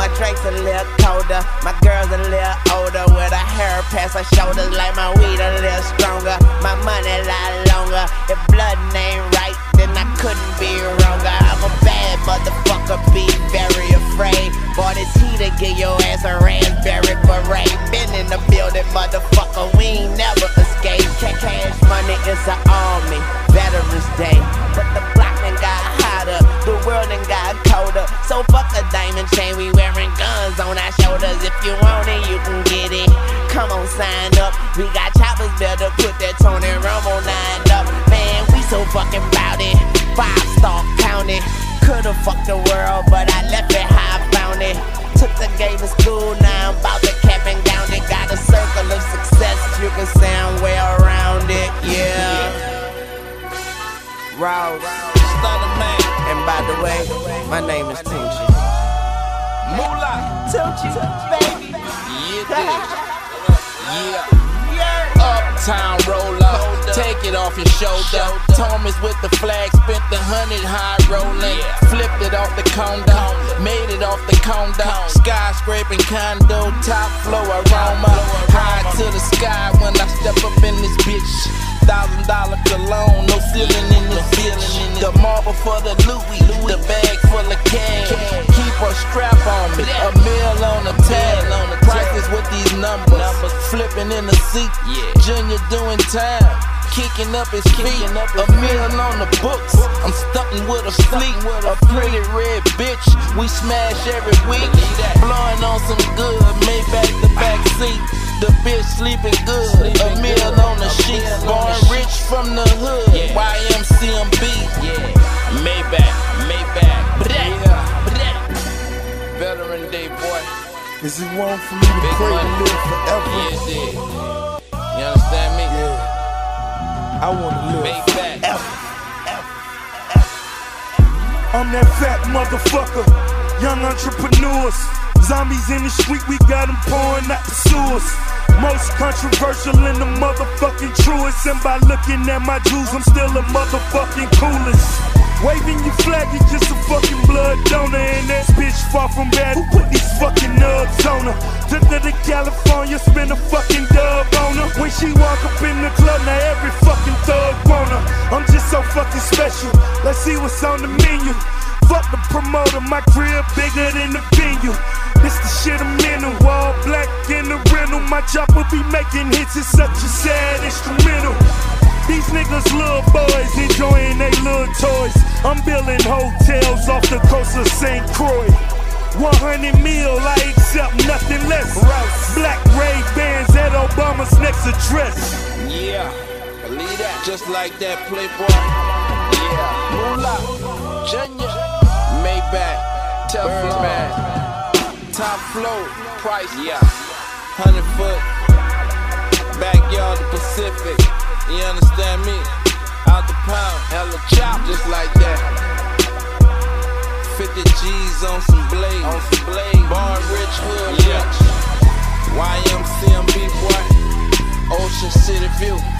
My drink's a little colder, my girl's a little older. With her hair past her shoulders like my weed a little stronger. My money a lot longer. If blood ain't right, then I couldn't be wronger. I'm a bad motherfucker, be very afraid. Boy, this heater give your ass a raspberry beret. Been in the building, motherfucker, we ain't never escape. Cash money is an army, Veterans Day. But the block done got hotter, the world done got colder. So fuck a diamond chain, we wearing guns on our shoulders. If you want it, you can get it. Come on, sign up. We got choppers, better put that Tony Romo lined up. Man, we so fucking bout it. 5-star county. Could've fucked the world, but I left it how I found it. Took the game to school, now I'm about to cap and gown it. Got a circle of success, you can say I'm way around it, yeah. Rouse, and by the way, my name is Tunchi. Moolah, Tunchi, baby. Yeah. Uptown roller, take it off your shoulder. Thomas with the flag, spent the 100 high rolling. Flipped it off the condo, made it off the condo. Skyscraping condo, top floor aroma. High to the sky when I step up in this bitch. $1,000 cologne, no ceiling in this bitch. The marble for the Louis, the bag full of cash. Keep a strap on me, a meal on the tag. Practice with these numbers, flipping in the seat. Junior doing time, kicking up his feet. A meal on the books, I'm stunting with a fleet. A pretty red bitch, we smash every week. Blowing on some good, Maybach the back seat. The bitch sleeping good, a meal on the sheets. Born rich from the hood, YMCMB. Maybach. Veteran Day, boy. This is one for me to pray to live forever. You understand me? Yeah. I wanna live forever. I'm that fat motherfucker, young entrepreneurs. Zombies in the street, we got them pouring out the sewers. Most controversial in the motherfucking truest. And by looking at my jewels, I'm still a motherfucking coolest. Waving your flag, you just a fucking blood donor. And that bitch far from bad, who put these fucking nubs on her? Took her to California, spent a fucking dub on her. When she walk up in the club, now every fucking thug want her. I'm just so fucking special, let's see what's on the menu. Fuck the promoter, my crib bigger than the venue. This the shit I'm in, all black in the rental. My chopper be making hits, it's such a sad instrumental. These niggas little boys enjoying they little toys. I'm building hotels off the coast of St. Croix. 100 mil, I accept nothing less. Black Ray-Bans at Obama's next address. Yeah, believe that. Just like that, Playboy. Yeah, Moolah, Junior, Maybach, Teflon, top flow, price. Yeah, 100 foot, backyard the Pacific. You understand me? Out the pound, hella chop, just like that. 50 G's on some blade, Born rich, hood rich. YMCMB boy, Ocean City View.